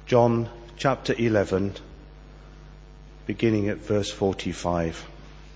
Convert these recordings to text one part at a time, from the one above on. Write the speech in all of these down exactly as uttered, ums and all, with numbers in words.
John chapter eleven, beginning at verse forty-five.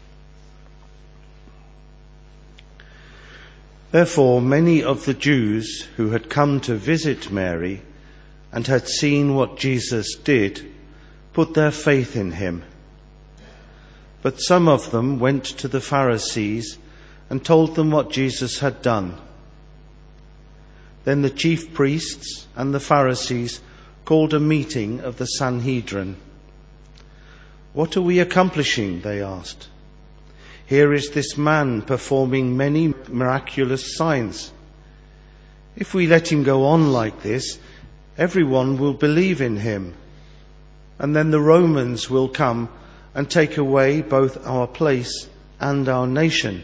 Therefore, many of the Jews who had come to visit Mary and had seen what Jesus did put their faith in him. But some of them went to the Pharisees and told them what Jesus had done. Then the chief priests and the Pharisees called a meeting of the Sanhedrin. "What are we accomplishing?" they asked. "Here is this man performing many miraculous signs. If we let him go on like this, everyone will believe in him. And then the Romans will come and take away both our place and our nation."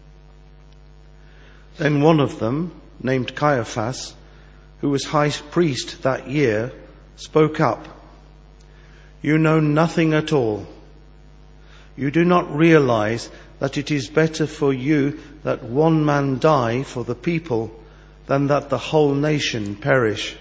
Then one of them, named Caiaphas, who was high priest that year, spoke up. "You know nothing at all. You do not realize that it is better for you that one man die for the people than that the whole nation perish."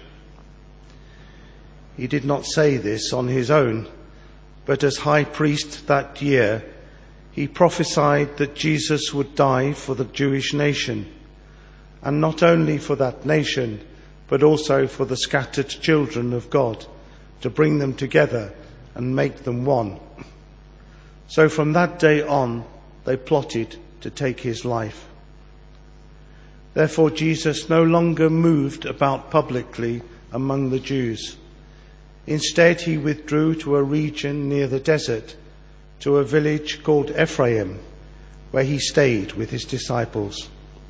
He did not say this on his own, but as high priest that year, he prophesied that Jesus would die for the Jewish nation, and not only for that nation, but also for the scattered children of God, to bring them together and make them one. So from that day on, they plotted to take his life. Therefore Jesus no longer moved about publicly among the Jews. Instead, he withdrew to a region near the desert, to a village called Ephraim, where he stayed with his disciples.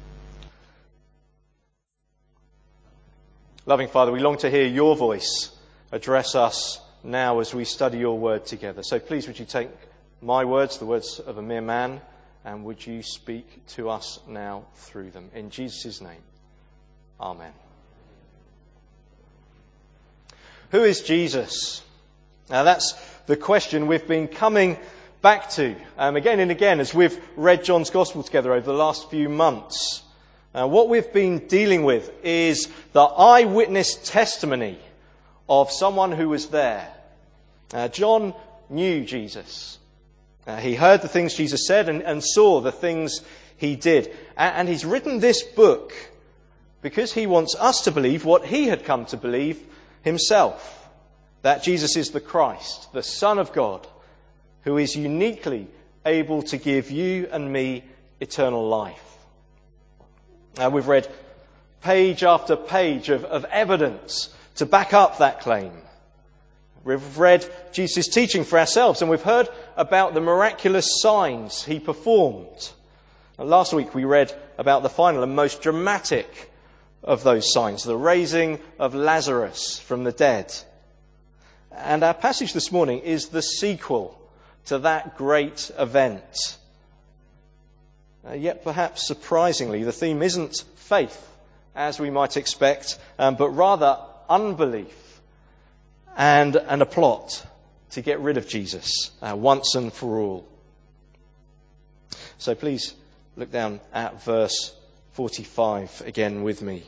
Loving Father, we long to hear your voice address us now as we study your word together. So please would you take my words, the words of a mere man, and would you speak to us now through them. In Jesus' name, amen. Who is Jesus? Now that's the question we've been coming back to um, again and again as we've read John's Gospel together over the last few months. Uh, what we've been dealing with is the eyewitness testimony of someone who was there. Uh, John knew Jesus. Uh, he heard the things Jesus said and, and saw the things he did. And, and he's written this book because he wants us to believe what he had come to believe himself, that Jesus is the Christ, the Son of God, who is uniquely able to give you and me eternal life. Uh, we've read page after page of, of evidence to back up that claim. We've read Jesus' teaching for ourselves, and we've heard about the miraculous signs he performed. And last week we read about the final and most dramatic of those signs, the raising of Lazarus from the dead. And our passage this morning is the sequel to that great event. Uh, yet perhaps surprisingly, the theme isn't faith, as we might expect, um, but rather unbelief and, and a plot to get rid of Jesus uh, once and for all. So please look down at verse forty-five again with me.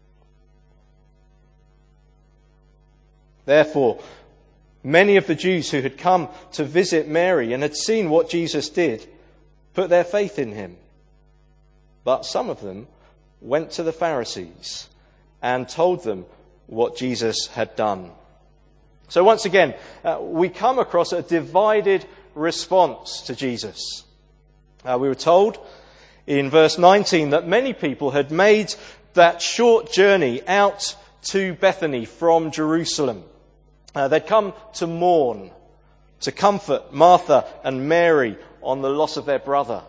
Therefore, many of the Jews who had come to visit Mary and had seen what Jesus did put their faith in him. But some of them went to the Pharisees and told them what Jesus had done. So once again, uh, we come across a divided response to Jesus. Uh, we were told in verse nineteen that many people had made that short journey out to Bethany from Jerusalem. Uh, they'd come to mourn, to comfort Martha and Mary on the loss of their brother.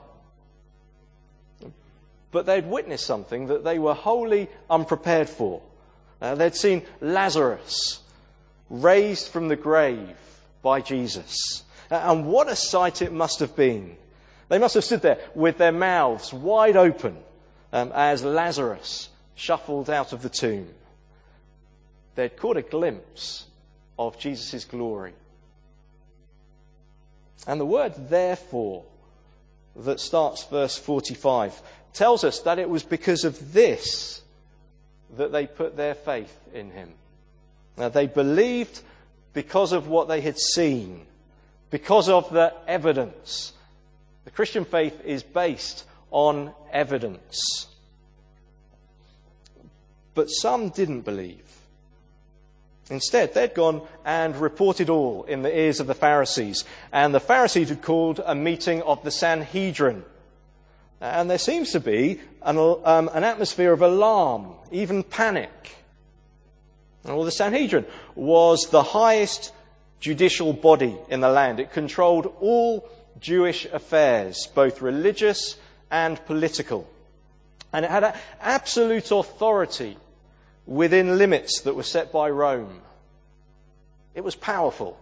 But they'd witnessed something that they were wholly unprepared for. Uh, they'd seen Lazarus raised from the grave by Jesus. Uh, and what a sight it must have been. They must have stood there with their mouths wide open um, as Lazarus shuffled out of the tomb. They'd caught a glimpse of Jesus' glory. And the word therefore that starts verse forty-five tells us that it was because of this that they put their faith in him. Now, they believed because of what they had seen, because of the evidence. The Christian faith is based on evidence. But some didn't believe. Instead, they'd gone and reported all in the ears of the Pharisees. And the Pharisees had called a meeting of the Sanhedrin. And there seems to be an, um, an atmosphere of alarm, even panic. Well, the Sanhedrin was the highest judicial body in the land. It controlled all Jewish affairs, both religious and political. And it had an absolute authority within limits that were set by Rome. It was powerful.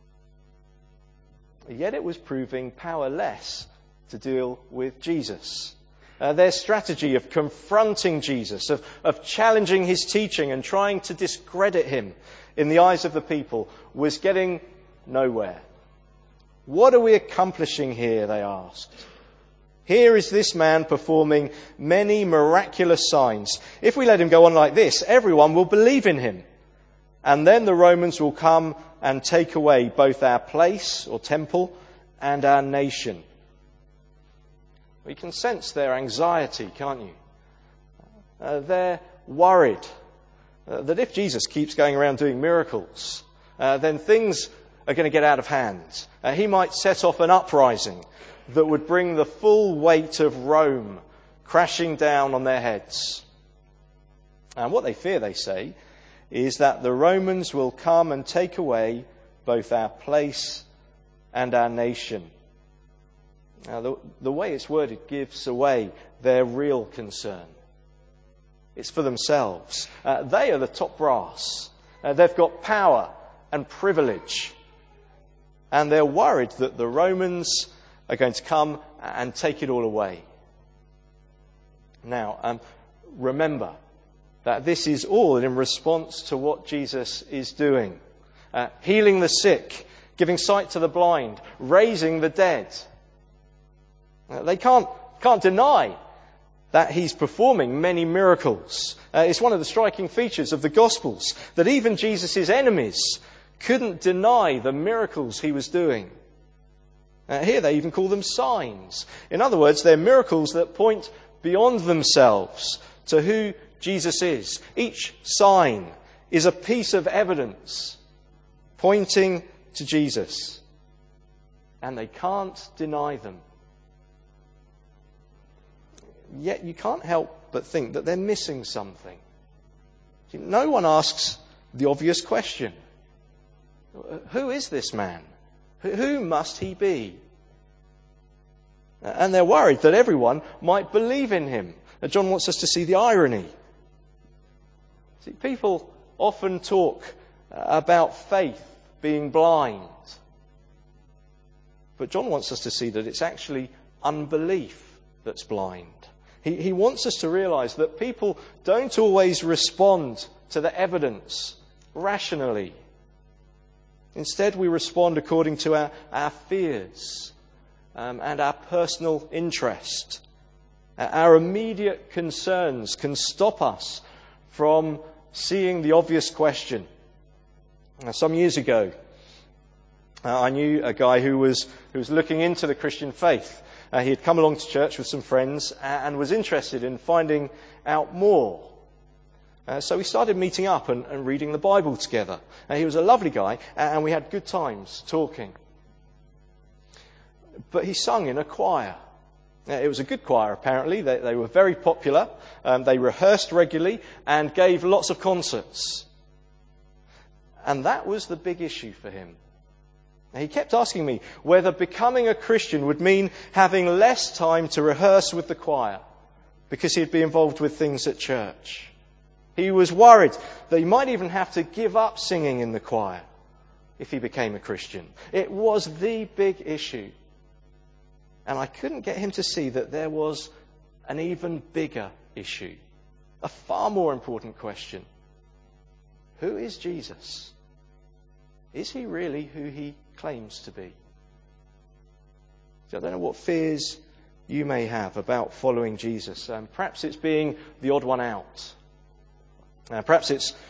Yet it was proving powerless to deal with Jesus. Uh, their strategy of confronting Jesus, of, of challenging his teaching and trying to discredit him in the eyes of the people was getting nowhere. What are we accomplishing here, they asked. Here is this man performing many miraculous signs. If we let him go on like this, everyone will believe in him. And then the Romans will come and take away both our place or temple and our nation. We can sense their anxiety, can't you? Uh, they're worried uh, that if Jesus keeps going around doing miracles, uh, then things are going to get out of hand. Uh, he might set off an uprising that would bring the full weight of Rome crashing down on their heads. And what they fear, they say, is that the Romans will come and take away both our place and our nation. Now, the, the way it's worded gives away their real concern. It's for themselves. Uh, they are the top brass. Uh, they've got power and privilege. And they're worried that the Romans are going to come and take it all away. Now, um, remember that this is all in response to what Jesus is doing. Uh, healing the sick, giving sight to the blind, raising the dead. Uh, they can't, can't deny that he's performing many miracles. Uh, it's one of the striking features of the Gospels that even Jesus' enemies couldn't deny the miracles he was doing. Uh, here they even call them signs. In other words, they're miracles that point beyond themselves to who Jesus is. Each sign is a piece of evidence pointing to Jesus. And they can't deny them. Yet you can't help but think that they're missing something. No one asks the obvious question. Who is this man? Who must he be? And they're worried that everyone might believe in him. John wants us to see the irony. See, people often talk about faith being blind. But John wants us to see that it's actually unbelief that's blind. He, he wants us to realize that people don't always respond to the evidence rationally. Instead, we respond according to our, our fears um, and our personal interest. Our immediate concerns can stop us from seeing the obvious question. Now, some years ago, uh, I knew a guy who was who was looking into the Christian faith. Uh, he had come along to church with some friends and was interested in finding out more. Uh, so we started meeting up and, and reading the Bible together. Uh, he was a lovely guy, and we had good times talking. But he sung in a choir. Uh, it was a good choir, apparently. They, they were very popular. Um, they rehearsed regularly and gave lots of concerts. And that was the big issue for him. He kept asking me whether becoming a Christian would mean having less time to rehearse with the choir because he'd be involved with things at church. He was worried that he might even have to give up singing in the choir if he became a Christian. It was the big issue. And I couldn't get him to see that there was an even bigger issue, a far more important question. Who is Jesus? Is he really who he claims to be? So I don't know what fears you may have about following Jesus. Um, perhaps it's being the odd one out. Uh, perhaps it's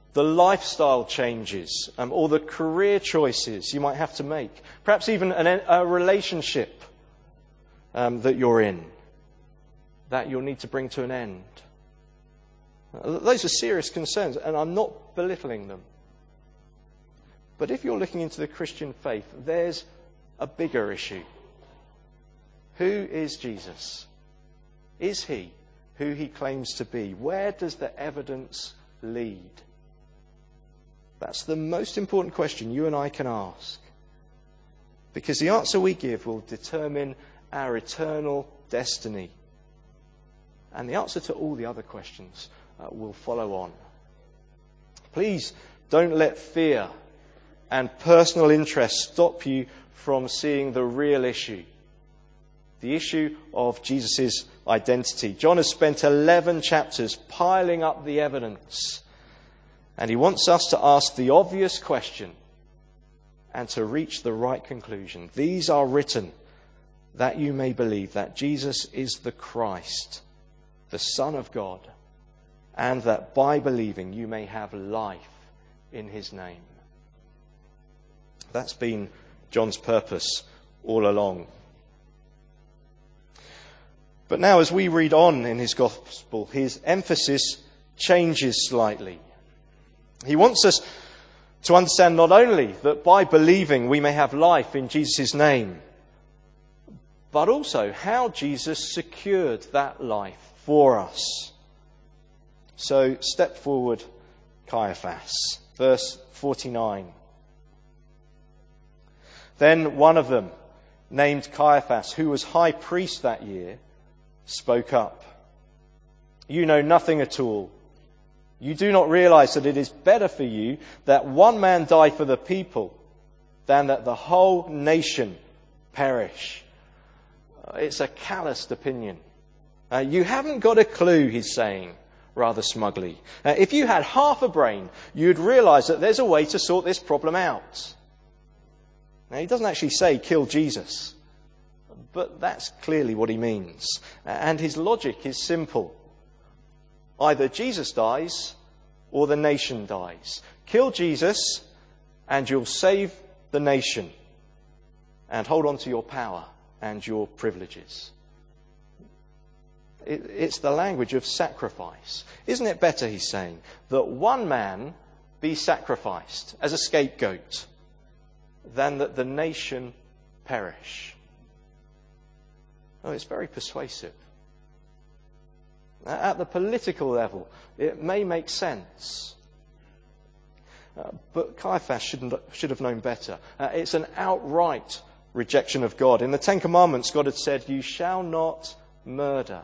the lifestyle changes, um, or the career choices you might have to make, perhaps even an, a relationship um, that you're in that you'll need to bring to an end. Uh, those are serious concerns, and I'm not belittling them. But if you're looking into the Christian faith, there's a bigger issue. Who is Jesus? Is he who he claims to be? Where does the evidence lead? That's the most important question you and I can ask. Because the answer we give will determine our eternal destiny. And the answer to all the other questions uh, will follow on. Please don't let fear and personal interest stop you from seeing the real issue. The issue of Jesus' identity. John has spent eleven chapters piling up the evidence. And he wants us to ask the obvious question and to reach the right conclusion. These are written that you may believe that Jesus is the Christ, the Son of God, and that by believing you may have life in his name. That's been John's purpose all along. But now as we read on in his gospel, his emphasis changes slightly. He wants us to understand not only that by believing we may have life in Jesus' name, but also how Jesus secured that life for us. So step forward, Caiaphas, verse forty-nine. Then one of them, named Caiaphas, who was high priest that year, spoke up. You know nothing at all. You do not realize that it is better for you that one man die for the people than that the whole nation perish. It's a calloused opinion. Uh, you haven't got a clue, he's saying, rather smugly. Uh, if you had half a brain, you'd realize that there's a way to sort this problem out. Now, he doesn't actually say kill Jesus, but that's clearly what he means. And his logic is simple. Either Jesus dies or the nation dies. Kill Jesus and you'll save the nation and hold on to your power and your privileges. It, it's the language of sacrifice. Isn't it better, he's saying, that one man be sacrificed as a scapegoat than that the nation perish? Oh, it's very persuasive. At the political level, it may make sense. Uh, but Caiaphas shouldn't, should have known better. Uh, it's an outright rejection of God. In the Ten Commandments, God had said, you shall not murder.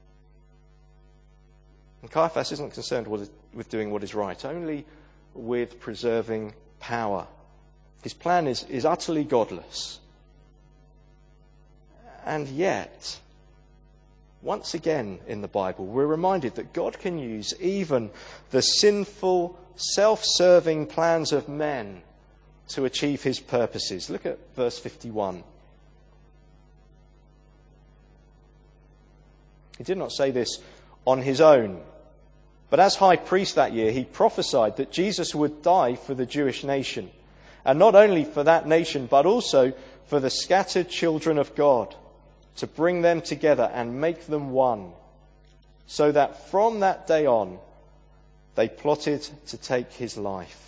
And Caiaphas isn't concerned with, with doing what is right, only with preserving power. His plan is, is utterly godless. And yet, once again in the Bible, we're reminded that God can use even the sinful, self-serving plans of men to achieve his purposes. Look at verse fifty-one. He did not say this on his own, but as high priest that year, he prophesied that Jesus would die for the Jewish nation, and not only for that nation, but also for the scattered children of God, to bring them together and make them one, so that from that day on, they plotted to take his life.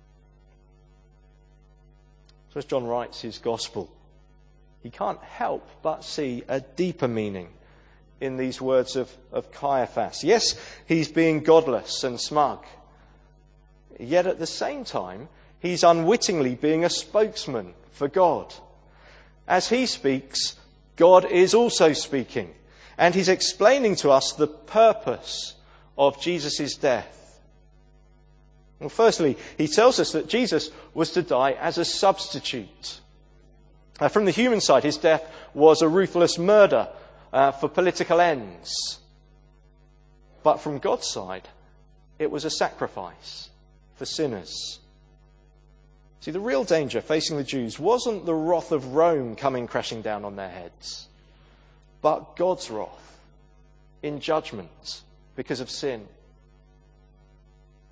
So as John writes his gospel, he can't help but see a deeper meaning in these words of, of Caiaphas. Yes, he's being godless and smug, yet at the same time, he's unwittingly being a spokesman for God. As he speaks, God is also speaking, and he's explaining to us the purpose of Jesus' death. Well, firstly, he tells us that Jesus was to die as a substitute. Uh, from the human side, his death was a ruthless murder uh, for political ends. But from God's side, it was a sacrifice for sinners. See, the real danger facing the Jews wasn't the wrath of Rome coming crashing down on their heads, but God's wrath in judgment because of sin.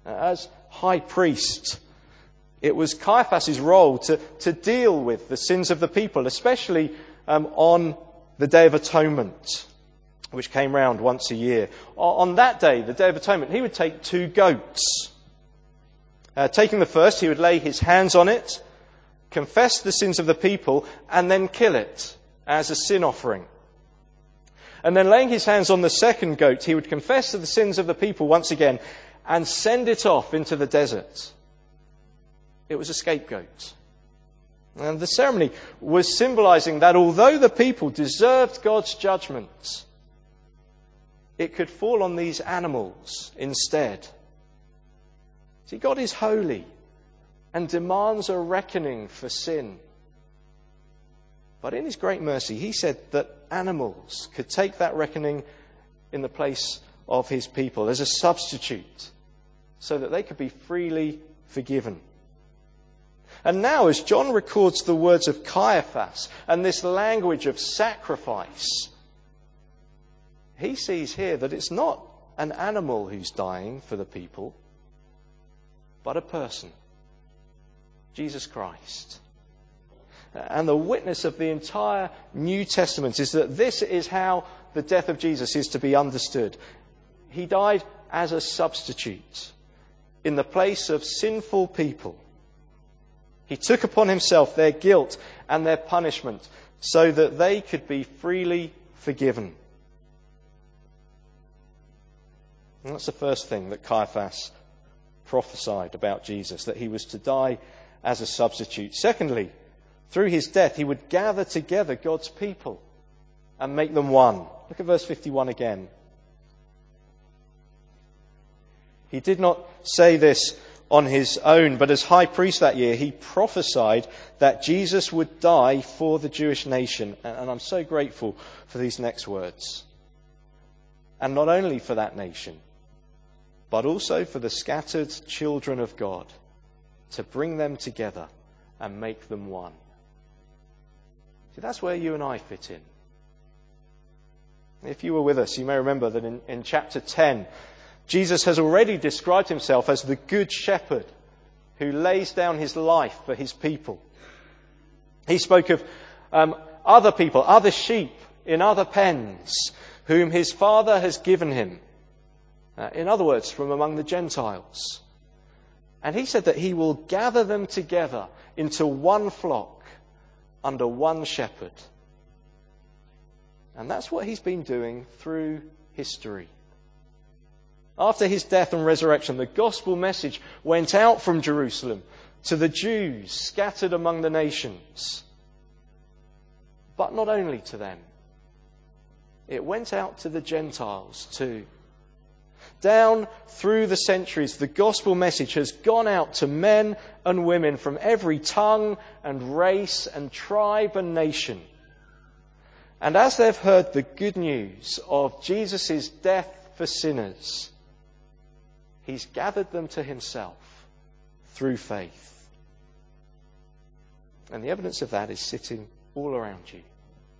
As high priest, it was Caiaphas' role to, to deal with the sins of the people, especially um, on the Day of Atonement, which came round once a year. On that day, the Day of Atonement, he would take two goats. Uh, taking the first, he would lay his hands on it, confess the sins of the people, and then kill it as a sin offering. And then laying his hands on the second goat, he would confess the sins of the people once again and send it off into the desert. It was a scapegoat. And the ceremony was symbolizing that although the people deserved God's judgment, it could fall on these animals instead. See, God is holy and demands a reckoning for sin. But in his great mercy, he said that animals could take that reckoning in the place of his people as a substitute so that they could be freely forgiven. And now, as John records the words of Caiaphas and this language of sacrifice, he sees here that it's not an animal who's dying for the people, but a person, Jesus Christ. And the witness of the entire New Testament is that this is how the death of Jesus is to be understood. He died as a substitute in the place of sinful people. He took upon himself their guilt and their punishment so that they could be freely forgiven. And that's the first thing that Caiaphas prophesied about Jesus, that he was to die as a substitute. Secondly, through his death, he would gather together God's people and make them one. Look at verse fifty-one again. He did not say this on his own, but as high priest that year, he prophesied that Jesus would die for the Jewish nation. And I'm so grateful for these next words. And not only for that nation, but also for the scattered children of God, to bring them together and make them one. See, that's where you and I fit in. If you were with us, you may remember that in, in chapter ten, Jesus has already described himself as the good shepherd who lays down his life for his people. He spoke of um, other people, other sheep in other pens, whom his Father has given him. Uh, in other words, from among the Gentiles. And he said that he will gather them together into one flock under one shepherd. And that's what he's been doing through history. After his death and resurrection, the gospel message went out from Jerusalem to the Jews scattered among the nations. But not only to them. It went out to the Gentiles too. Down through the centuries, the gospel message has gone out to men and women from every tongue and race and tribe and nation. And as they've heard the good news of Jesus' death for sinners, he's gathered them to himself through faith. And the evidence of that is sitting all around you.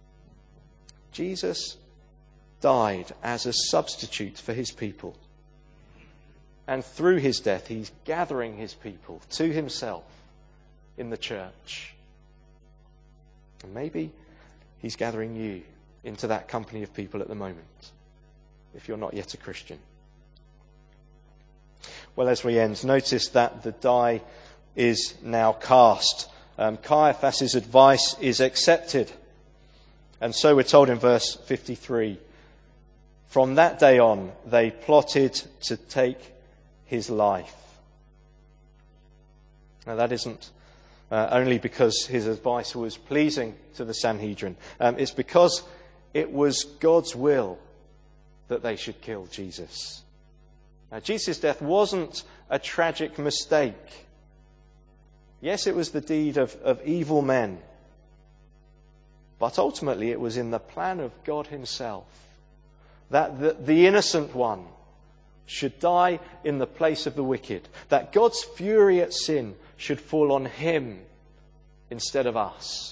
Jesus died as a substitute for his people. And through his death, he's gathering his people to himself in the church. And maybe he's gathering you into that company of people at the moment, if you're not yet a Christian. Well, as we end, notice that the die is now cast. Um, Caiaphas' advice is accepted. And so we're told in verse fifty-three, from that day on, they plotted to take his life. Now that isn't uh, only because his advice was pleasing to the Sanhedrin. Um, it's because it was God's will that they should kill Jesus. Now, Jesus' death wasn't a tragic mistake. Yes, it was the deed of, of evil men. But ultimately it was in the plan of God himself that the, the innocent one should die in the place of the wicked. That God's fury at sin should fall on him instead of us.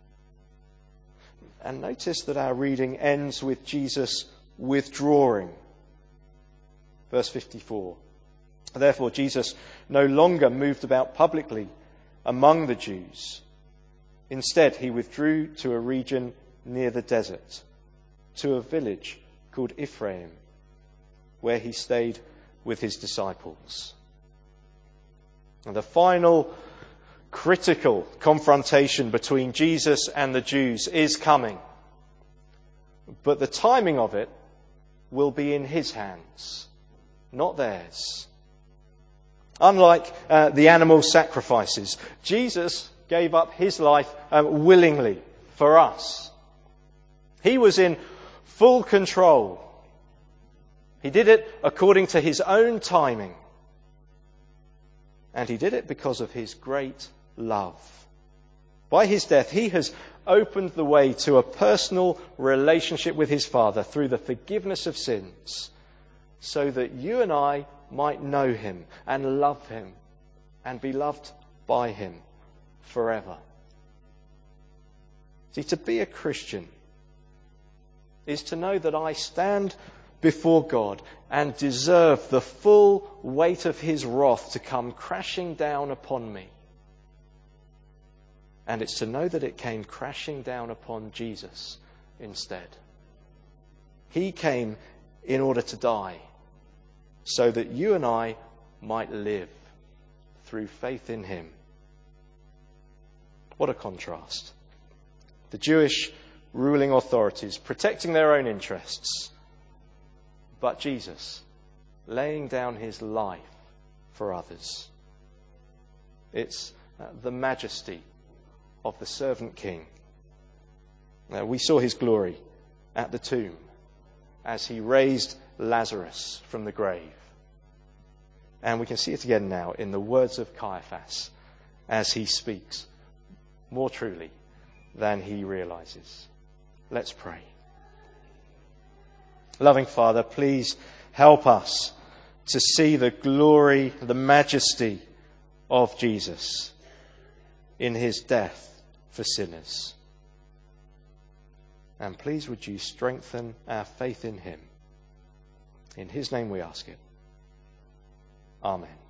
And notice that our reading ends with Jesus withdrawing. Verse fifty-four. Therefore, Jesus no longer moved about publicly among the Jews. Instead, he withdrew to a region near the desert, to a village called Ephraim, where he stayed with his disciples. And the final critical confrontation between Jesus and the Jews is coming. But the timing of it will be in his hands, not theirs. Unlike uh, the animal sacrifices, Jesus gave up his life uh, willingly for us. He was in full control. He did it according to his own timing. And he did it because of his great love. By his death, he has opened the way to a personal relationship with his Father through the forgiveness of sins, so that you and I might know him and love him and be loved by him forever. See, to be a Christian is to know that I stand before God and deserve the full weight of his wrath to come crashing down upon me. And it's to know that it came crashing down upon Jesus instead. He came in order to die, so that you and I might live through faith in him. What a contrast. The Jewish ruling authorities protecting their own interests, but Jesus laying down his life for others. It's the majesty of the servant king. Now, we saw his glory at the tomb as he raised Lazarus from the grave. And we can see it again now in the words of Caiaphas as he speaks more truly than he realizes. Let's pray. Loving Father, please help us to see the glory, the majesty of Jesus in his death for sinners. And please would you strengthen our faith in him. In his name we ask it. Amen.